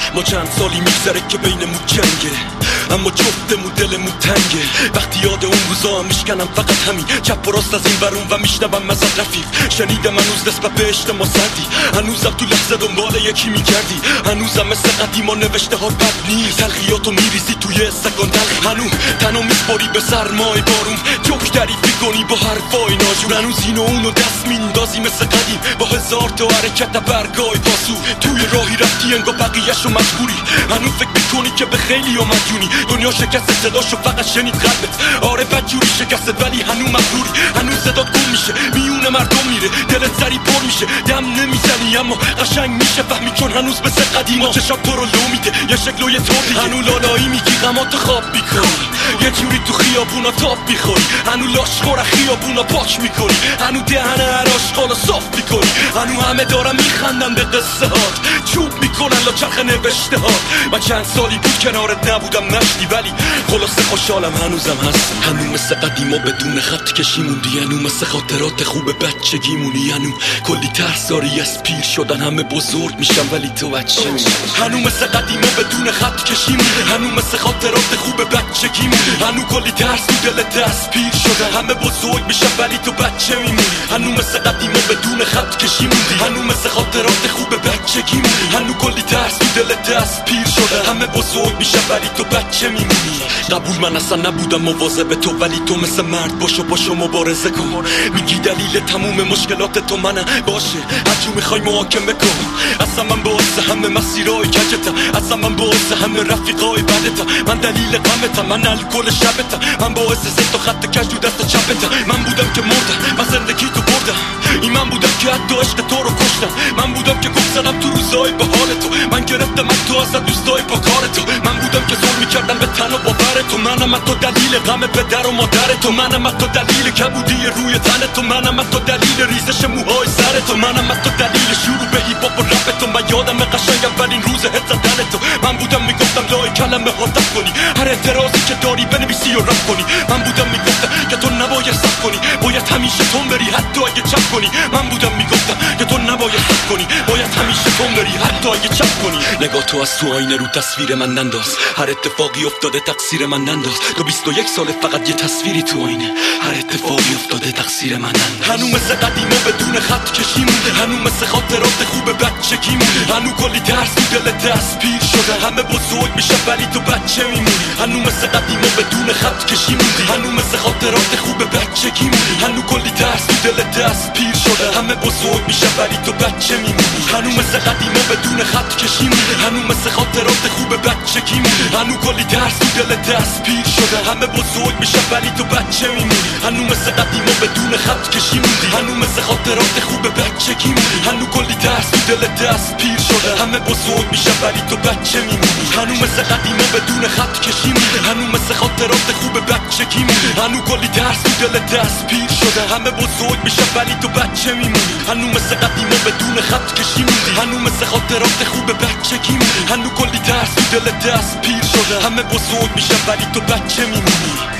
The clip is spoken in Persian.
ما چند سالی میگذره که بینمون جنگه، اما جفتمون دلمون تنگه. وقتی یاد اون روزا هم میشکنم فقط همین چپ و راست از این برون و میشنوم ازت رفیق. شنیدم هنوز نسبت به عشق ما سردی، هنوزم تو لحظه دنبال یکی میگردی، هنوزم مثل قدیما نوشته ها بد نیست، تلخیاتو میریزی توی استکان تلخ، هنوز تنو میسپاری به سرمای بارون، جوک تعریفی کنی با حرفای ناجور، هنوز اینو اونو دست میندازی مثل قدیم با هزار تا حرکت برگای پاسو. توی راهی رفتی انگار بقیه‌شو مجبوری، هنوز فکر میکنی که به خیلی ها مدیونی، دنیا شکست صداشو فقط شنید قلبت. آره بدجوری شکستت ولی هنوز مغروری، هنوز صدات گم میشه میون مردم میره، دلت سری پر میشه دم نمیزنی اما قشنگ میشه فهمی چون هنوز مثل قدیما چشات تو رو لو میده یه شکل و یه طور دیگه، هنوز لالایی میگی غماتو خواب میکنی، یه جوری تو خیابونا تاپ میخوری، هنوز لاشخور خیابونا پاک میکنی، هنوز دهن هر آشغالو صاف میکنی، هنوز همه دارن میخندن به قصه هات، چوب میکنن لا چرخ نوشته ها. من چند سالی بود کنارت نبودم نشدی ولی خلاصه خوشحالم هنوزم هستم، هنوز مثل قدیما بدون خط کشی موندی، هنوز مثل خاطرات خوب بچگی مونی، هنوز کلی ترس داری از پیر شدن، همه بزرگ میشن ولی تو بچه میمونی، هنوز مثل قدیما بدون خط کشی موندی، هنوز مثل خاطرات خوب بچگی مونی، هنوز کلی ترس تو دلت از پیر شدن، همه بزرگ میشن ولی تو بچه میمونی، هنوز مثل قدیما بدون خط کشی موندی، هنوز مثل خاطرات خوب بچگی مونی، هنوز کلی ترس تو دلت از پیر شدن، همه بزرگ میشن ولی تو بچه میمونی. قبول من اصلا نبودم مواظب تو ولی تو مثل مرد باشو مبارزه کن، میگی دلیل تموم مشکلات تو منم، باشه هرچی میخوای محاکمه کن، اصلا من باعث همه مسیرهای کجتم، اصلا من باعث همه رفیقای بدتم، من دلیل غمتم، من الکل شبتم، من باعث زد و خط کج تو دست چپتم، من بودم که مردم من زندگی تو بردم، این من بودم که حتی عشق تو رو کشتم، من بودم که گفت زدم تو روزای به حال تو، من گرفتم من تو از دوستای با کار تو، من بودم که ظلم میکردن به تن و باور تو، منم تو دلیل غم پدر و مادر تو، منم تو دلیل کبودی روی تن تو، منم تو دلیل ریزش موهای سر تو، منم تو دلیل شروع به هیپ هاپ و رپ تو، من یادم قشنگ اولین روز هد زدن تو، من بودم میگفتم لای کلمه ها دف کنی، هر اعتراضی که داری بنویسی و رپ کنی، من بودم میگفتم که تو نباید صف کنی، باید همیشه تون بری حتی اگه چپ کنی، من بودم میگفتم که تو نباید صف کنی، باید همیشه تون بری حتی اگه چپ کنی. نگاه تو از تو آینه رو تصویر من ننداز، هر اتفاقی افتاده تقصیر من ننداز، تو 21 سال فقط یه تصویری تو آینه، هر اتفاقی افتاده تقصیر من ننداز، هنوز مثل قدیما بدون خط کشی مونده، هنوز مثل خاطرات خوب بچگی مونده، هنوز کلی ترس تو دلت از پیر شده، همه بزرگ میشن ولی تو بچه میمونی، هنوز مثل قدیما بدون خط کشی موندی، هنوز مثل خاطرات خوب بچگی مونده، هنوز کلی ترس تو دلت از پیر شده، همه بزرگ میشن ولی تو بچه میمونی، هنوز مثل قدیما بدون خط کشی مونده، هنوز مثل خاطرات خوب بچگی مونده، هنوز کلی ترس تو دلت از پیر شده، همه بزرگ میشن ولی تو بچه میمونی، هنوز مثل قدیما بدون خط کشی موندی، هنوز مثل خاطرات خوب بچگی مونده، هنوز کلی ترس تو دلت از پیر شده، همه بزرگ میشن ولی تو بچه میمونی، هنوز مثل قدیما بدون خط کشی مونده، هنوز مثل خاطرات خوب بچگی مونده، هنوز کلی ترس تو دلت از پیر شده، همه بزرگ میشن ولی تو بچه میمونی، هنوز مثل قدیما بدون خط کشی موندی، هنوز مثل خاطرات خوب بچگی مونده، هنوز کلی ترس تو دلت از پیر شده، همه بزرگ میشن ولی تو بچه میمونی.